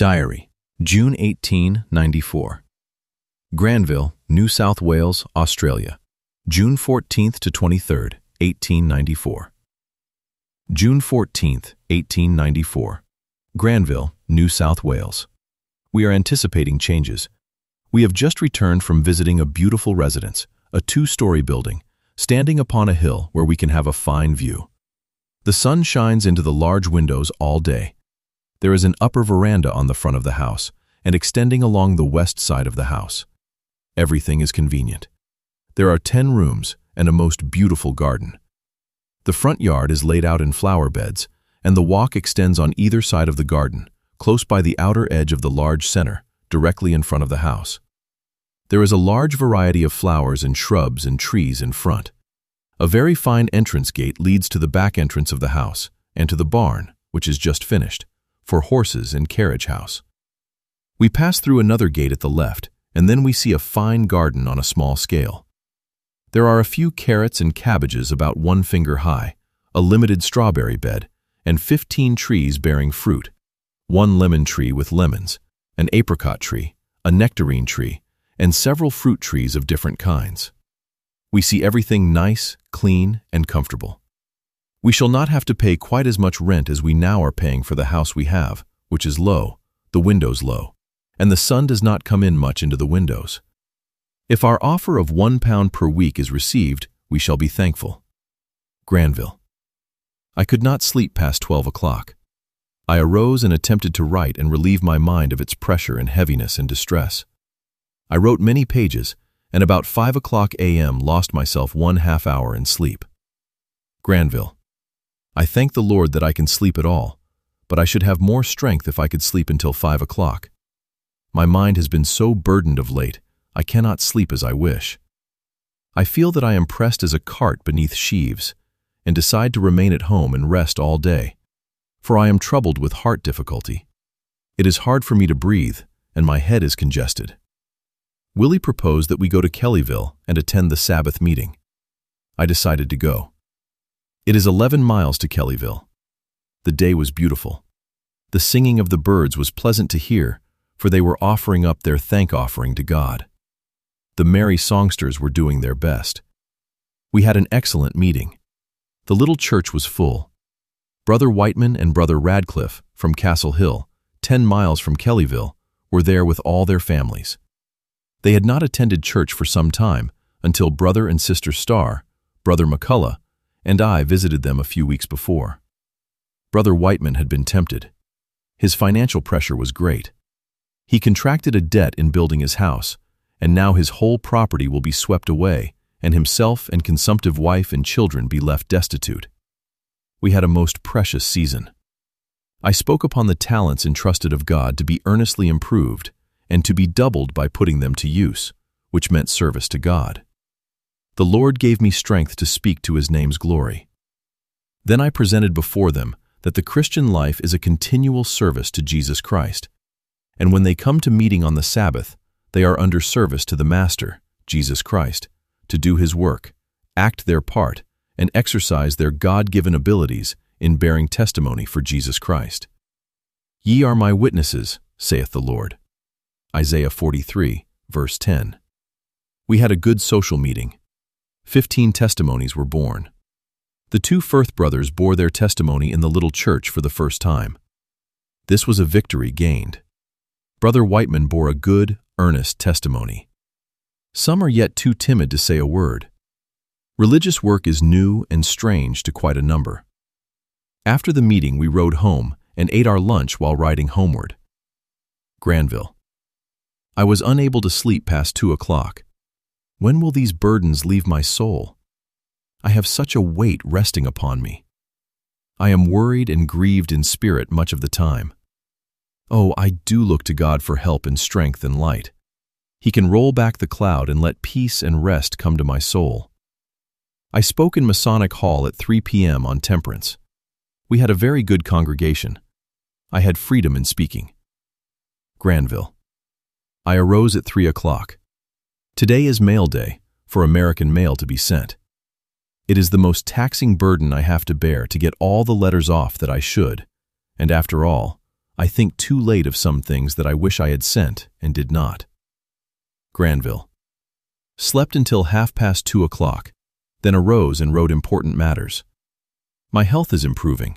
Diary, June 18, 94. Granville, New South Wales, Australia, June 14th to 23rd, 1894. June 14th, 1894. Granville, New South Wales. We are anticipating changes. We have just returned from visiting a beautiful residence, a 2-story building, standing upon a hill where we can have a fine view. The sun shines into the large windows all day. There is an upper veranda on the front of the house and extending along the west side of the house. Everything is convenient. There are 10 rooms and a most beautiful garden. The front yard is laid out in flower beds, and the walk extends on either side of the garden, close by the outer edge of the large center, directly in front of the house. There is a large variety of flowers and shrubs and trees in front. A very fine entrance gate leads to the back entrance of the house and to the barn, which is just finished, for horses and carriage house. We pass through another gate at the left, and then we see a fine garden on a small scale. There are a few carrots and cabbages about 1 finger high, a limited strawberry bed, and 15 trees bearing fruit, 1 lemon tree with lemons, an apricot tree, a nectarine tree, and several fruit trees of different kinds. We see everything nice, clean, and comfortable. We shall not have to pay quite as much rent as we now are paying for the house we have, which is low, the windows low, and the sun does not come in much into the windows. If our offer of £1 per week is received, we shall be thankful. Granville. I could not sleep past 12 o'clock. I arose and attempted to write and relieve my mind of its pressure and heaviness and distress. I wrote many pages, and about 5 o'clock a.m. lost myself 1/2 hour in sleep. Granville. I thank the Lord that I can sleep at all, but I should have more strength if I could sleep until 5 o'clock. My mind has been so burdened of late, I cannot sleep as I wish. I feel that I am pressed as a cart beneath sheaves, and decide to remain at home and rest all day, for I am troubled with heart difficulty. It is hard for me to breathe, and my head is congested. Willie proposed that we go to Kellyville and attend the Sabbath meeting. I decided to go. It is 11 miles to Kellyville. The day was beautiful. The singing of the birds was pleasant to hear, for they were offering up their thank offering to God. The merry songsters were doing their best. We had an excellent meeting. The little church was full. Brother Whiteman and Brother Radcliffe from Castle Hill, 10 miles from Kellyville, were there with all their families. They had not attended church for some time until Brother and Sister Starr, Brother McCullough, and I visited them a few weeks before. Brother Whiteman had been tempted. His financial pressure was great. He contracted a debt in building his house, and now his whole property will be swept away, and himself and consumptive wife and children be left destitute. We had a most precious season. I spoke upon the talents entrusted of God to be earnestly improved, and to be doubled by putting them to use, which meant service to God. The Lord gave me strength to speak to His name's glory. Then I presented before them that the Christian life is a continual service to Jesus Christ, and when they come to meeting on the Sabbath, they are under service to the Master, Jesus Christ, to do His work, act their part, and exercise their God-given abilities in bearing testimony for Jesus Christ. Ye are my witnesses, saith the Lord. Isaiah 43, verse 10. We had a good social meeting. 15 testimonies were born. The 2 Firth brothers bore their testimony in the little church for the first time. This was a victory gained. Brother Whiteman bore a good, earnest testimony. Some are yet too timid to say a word. Religious work is new and strange to quite a number. After the meeting, we rode home and ate our lunch while riding homeward. Granville. I was unable to sleep past 2 o'clock. When will these burdens leave my soul? I have such a weight resting upon me. I am worried and grieved in spirit much of the time. Oh, I do look to God for help and strength and light. He can roll back the cloud and let peace and rest come to my soul. I spoke in Masonic Hall at 3 p.m. on temperance. We had a very good congregation. I had freedom in speaking. Granville. I arose at 3 o'clock. Today is mail day, for American mail to be sent. It is the most taxing burden I have to bear to get all the letters off that I should, and after all, I think too late of some things that I wish I had sent and did not. Granville. Slept until 2:30, then arose and wrote important matters. My health is improving.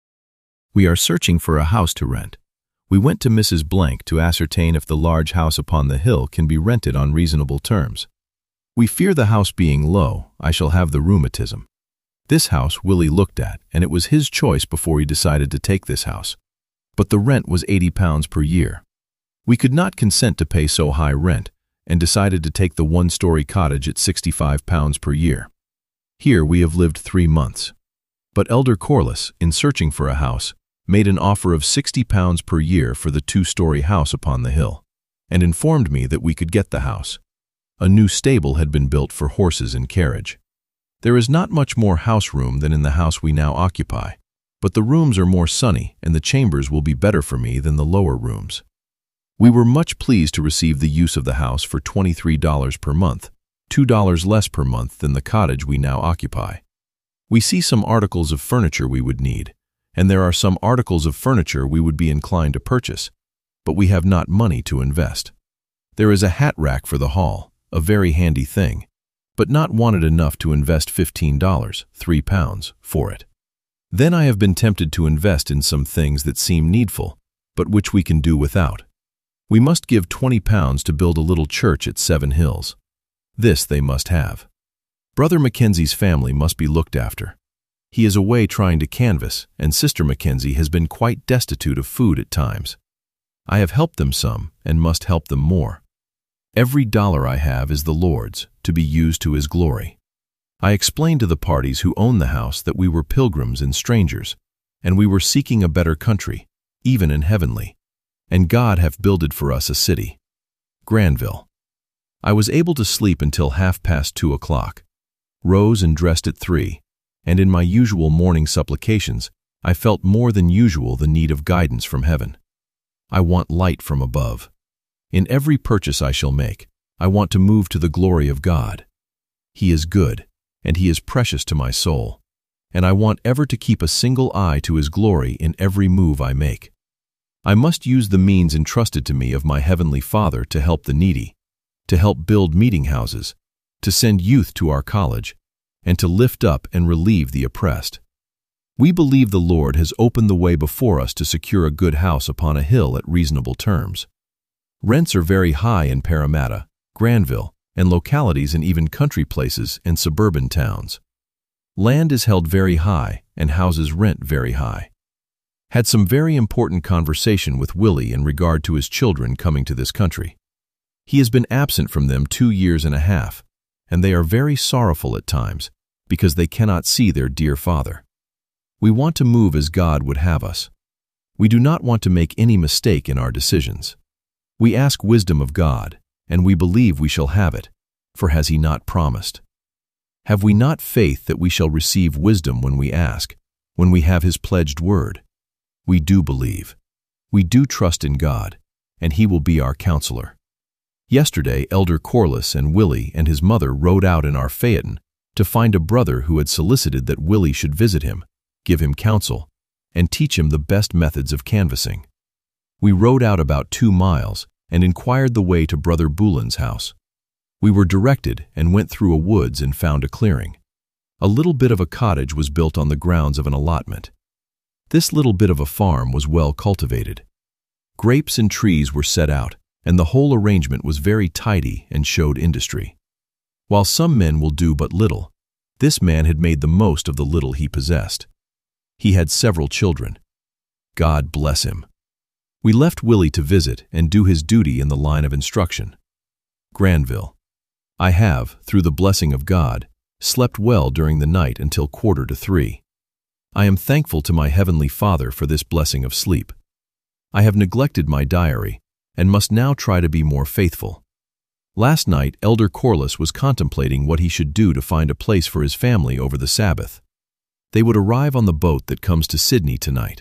We are searching for a house to rent. We went to Mrs. Blank to ascertain if the large house upon the hill can be rented on reasonable terms. We fear the house being low, I shall have the rheumatism. This house Willie looked at, and it was his choice before he decided to take this house. But the rent was £80 per year. We could not consent to pay so high rent, and decided to take the one-story cottage at £65 per year. Here we have lived 3 months. But Elder Corliss, in searching for a house, made an offer of £60 per year for the 2-story house upon the hill, and informed me that we could get the house. A new stable had been built for horses and carriage. There is not much more house room than in the house we now occupy, but the rooms are more sunny and the chambers will be better for me than the lower rooms. We were much pleased to receive the use of the house for $23 per month, $2 less per month than the cottage we now occupy. We see some articles of furniture we would need, and there are some articles of furniture we would be inclined to purchase, but we have not money to invest. There is a hat rack for the hall, a very handy thing, but not wanted enough to invest $15, £3, for it. Then I have been tempted to invest in some things that seem needful, but which we can do without. We must give £20 to build a little church at 7 Hills. This they must have. Brother Mackenzie's family must be looked after. He is away trying to canvass, and Sister Mackenzie has been quite destitute of food at times. I have helped them some, and must help them more. Every dollar I have is the Lord's, to be used to His glory. I explained to the parties who owned the house that we were pilgrims and strangers, and we were seeking a better country, even in heavenly, and God hath builded for us a city. Granville. I was able to sleep until 2:30, rose and dressed at 3, and in my usual morning supplications, I felt more than usual the need of guidance from heaven. I want light from above. In every purchase I shall make, I want to move to the glory of God. He is good, and He is precious to my soul, and I want ever to keep a single eye to His glory in every move I make. I must use the means entrusted to me of my Heavenly Father to help the needy, to help build meeting houses, to send youth to our college, and to lift up and relieve the oppressed. We believe the Lord has opened the way before us to secure a good house upon a hill at reasonable terms. Rents are very high in Parramatta, Granville, and localities in even country places and suburban towns. Land is held very high and houses rent very high. Had some very important conversation with Willie in regard to his children coming to this country. He has been absent from them 2 years and a half, and they are very sorrowful at times because they cannot see their dear father. We want to move as God would have us. We do not want to make any mistake in our decisions. We ask wisdom of God, and we believe we shall have it, for has He not promised? Have we not faith that we shall receive wisdom when we ask, when we have His pledged word? We do believe. We do trust in God, and He will be our counselor. Yesterday, Elder Corliss and Willie and his mother rode out in our phaeton to find a brother who had solicited that Willie should visit him, give him counsel, and teach him the best methods of canvassing. We rode out about 2 miles and inquired the way to Brother Boulin's house. We were directed and went through a woods and found a clearing. A little bit of a cottage was built on the grounds of an allotment. This little bit of a farm was well cultivated. Grapes and trees were set out, and the whole arrangement was very tidy and showed industry. While some men will do but little, this man had made the most of the little he possessed. He had several children. God bless him. We left Willie to visit and do his duty in the line of instruction. Granville. I have, through the blessing of God, slept well during the night until 2:45. I am thankful to my Heavenly Father for this blessing of sleep. I have neglected my diary and must now try to be more faithful. Last night, Elder Corliss was contemplating what he should do to find a place for his family over the Sabbath. They would arrive on the boat that comes to Sydney tonight.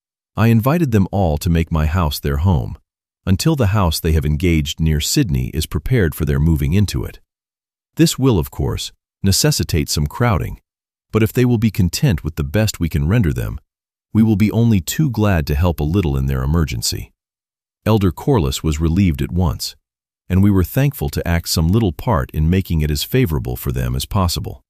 I invited them all to make my house their home, until the house they have engaged near Sydney is prepared for their moving into it. This will, of course, necessitate some crowding, but if they will be content with the best we can render them, We will be only too glad to help a little in their emergency." Elder Corliss was relieved at once, and we were thankful to act some little part in making it as favorable for them as possible.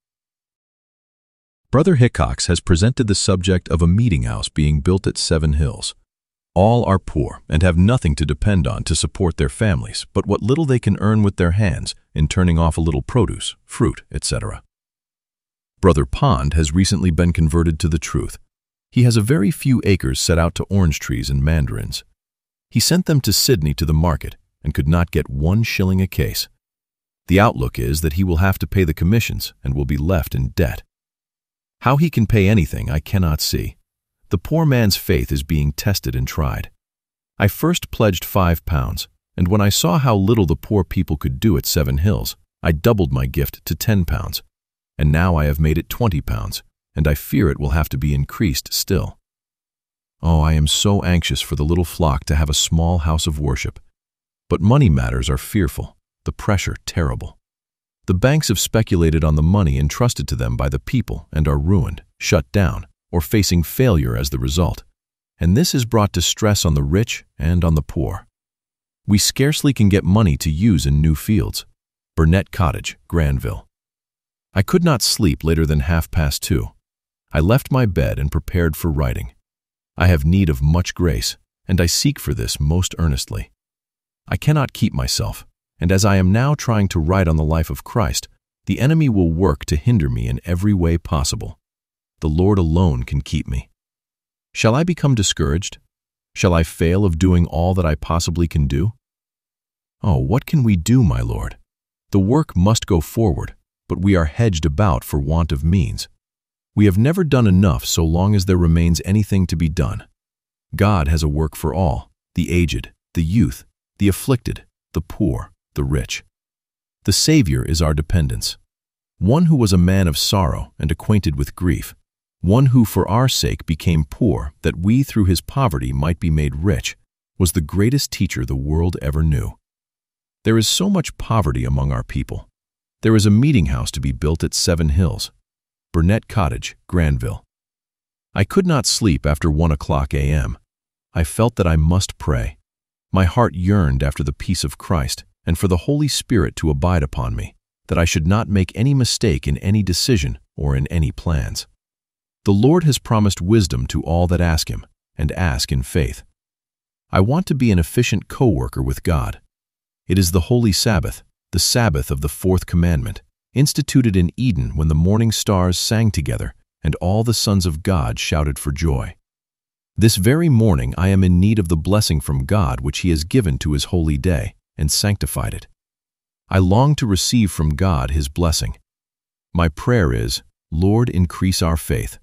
Brother Hickox has presented the subject of a meeting house being built at Seven Hills. All are poor and have nothing to depend on to support their families but what little they can earn with their hands in turning off a little produce, fruit, etc. Brother Pond has recently been converted to the truth. He has a very few acres set out to orange trees and mandarins. He sent them to Sydney to the market and could not get 1 shilling a case. The outlook is that he will have to pay the commissions and will be left in debt. How he can pay anything, I cannot see. The poor man's faith is being tested and tried. I first pledged £5, and when I saw how little the poor people could do at Seven Hills, I doubled my gift to £10, and now I have made it £20, and I fear it will have to be increased still. Oh, I am so anxious for the little flock to have a small house of worship. But money matters are fearful, the pressure terrible. The banks have speculated on the money entrusted to them by the people and are ruined, shut down, or facing failure as the result, and this has brought distress on the rich and on the poor. We scarcely can get money to use in new fields. Burnett Cottage, Granville. I could not sleep later than 2:30. I left my bed and prepared for writing. I have need of much grace, and I seek for this most earnestly. I cannot keep myself, and as I am now trying to write on the life of Christ, the enemy will work to hinder me in every way possible. The Lord alone can keep me. Shall I become discouraged? Shall I fail of doing all that I possibly can do? Oh, what can we do, my Lord? The work must go forward, but we are hedged about for want of means. We have never done enough so long as there remains anything to be done. God has a work for all, the aged, the youth, the afflicted, the poor, the rich. The Savior is our dependence. One who was a man of sorrow and acquainted with grief, one who for our sake became poor that we through his poverty might be made rich, was the greatest teacher the world ever knew. There is so much poverty among our people. There is a meeting house to be built at Seven Hills, Burnett Cottage, Granville. I could not sleep after 1:00 a.m. I felt that I must pray. My heart yearned after the peace of Christ and for the Holy Spirit to abide upon me, that I should not make any mistake in any decision or in any plans. The Lord has promised wisdom to all that ask him, and ask in faith. I want to be an efficient co-worker with God. It is the Holy Sabbath, the Sabbath of the 4th commandment, instituted in Eden when the morning stars sang together and all the sons of God shouted for joy. This very morning I am in need of the blessing from God which he has given to his holy day and sanctified it. I long to receive from God his blessing. My prayer is, Lord, increase our faith.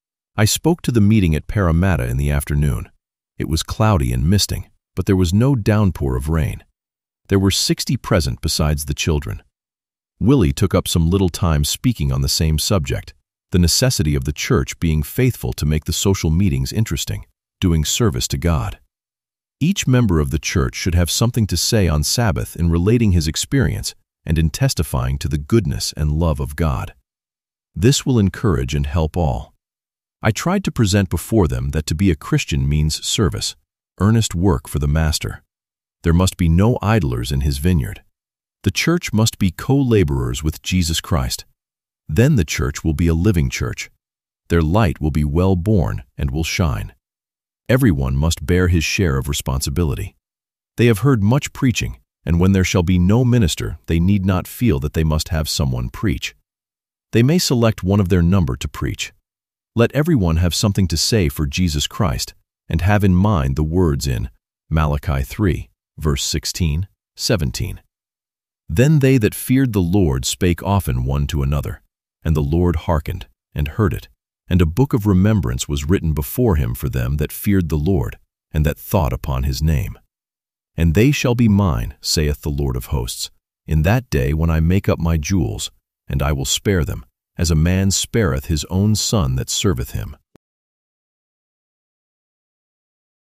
I spoke to the meeting at Parramatta in the afternoon. It was cloudy and misting, but there was no downpour of rain. There were 60 present besides the children. Willie took up some little time speaking on the same subject, the necessity of the church being faithful to make the social meetings interesting, doing service to God. Each member of the church should have something to say on Sabbath in relating his experience and in testifying to the goodness and love of God. This will encourage and help all. I tried to present before them that to be a Christian means service, earnest work for the Master. There must be no idlers in his vineyard. The church must be co-laborers with Jesus Christ. Then the church will be a living church. Their light will be well born and will shine. Everyone must bear his share of responsibility. They have heard much preaching, and when there shall be no minister, they need not feel that they must have someone preach. They may select one of their number to preach. Let everyone have something to say for Jesus Christ, and have in mind the words in Malachi 3, verse 16, 17. Then they that feared the Lord spake often one to another, and the Lord hearkened, and heard it, and a book of remembrance was written before him for them that feared the Lord, and that thought upon his name. And they shall be mine, saith the Lord of hosts, in that day when I make up my jewels, and I will spare them, as a man spareth his own son that serveth him.